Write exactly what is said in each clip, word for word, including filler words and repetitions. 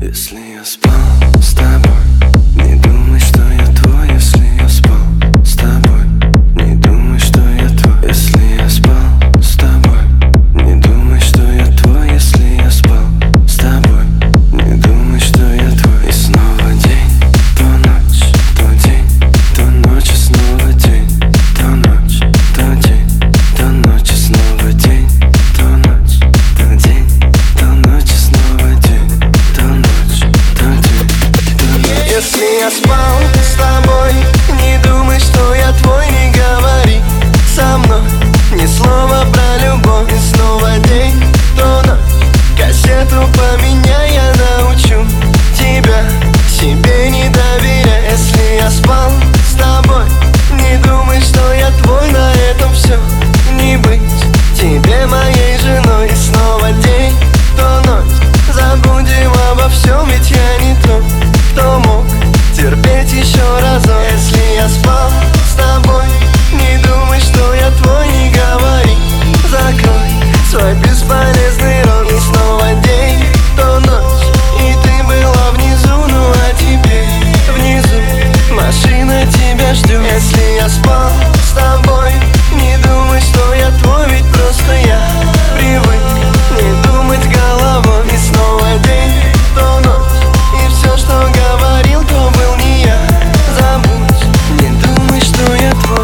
Если я спал с тобой, не думай, что я твой. Если я спал с тобой, не думай, что я твой. Если я спал с тобой, не думай, что я твой. Если я спал с тобой, не думай, что я твой. И снова день, то ночь, то день, то ночь, и снова день, то ночь, то день, то ночь, и снова день, то ночь, то день, то ночь, и снова день, то ночь, то день, то ночь. Если я спал с тобой, не думай, что я твой. Не говори со мной ни слова про любовь. И снова день, то ночь, кассету поменяй, я научу тебя себе не доверяй. Если я спал с тобой, не думай, что я твой. На этом все, не быть тебе моей женой. И снова день, то ночь, забудем обо всем, ведь я не тот, кто мог терпеть еще разок. Если я спал с тобой, не думай, что я твой. Не говори, закрой свой бесполезный рот. И снова день, то ночь, и ты была внизу. Ну а теперь внизу машина тебя ждет. Если я спал с тобой, не думай, что я твой. Ведь просто я привык не думать головой. И снова день, то ночь, и все, что говорил, то был не я. Забудь, не думай, что я твой.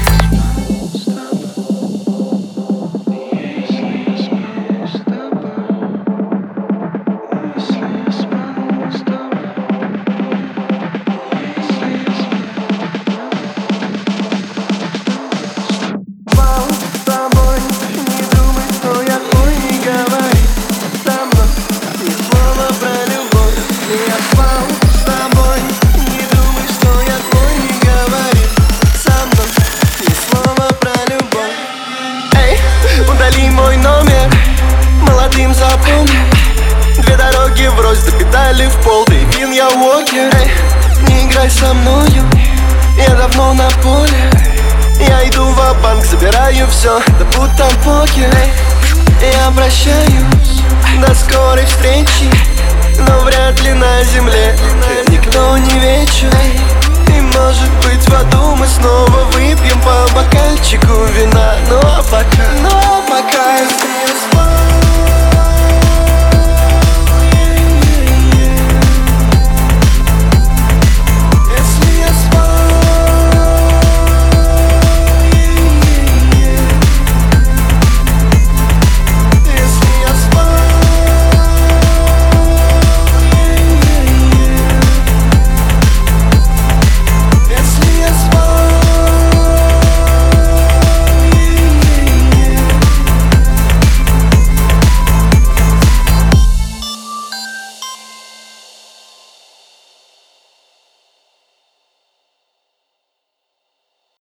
Удали мой номер, молодым запомни. Две дороги врозь, до педали в пол. Ты пин, я уокер. Эй, не играй со мною, я давно на поле. Я иду ва-банк, забираю все, да будь там покер. Эй, я обращаюсь, до скорой встречи. Но вряд ли на земле никто не вечен. И может быть в аду мы снова выпьем по бокальчику вина.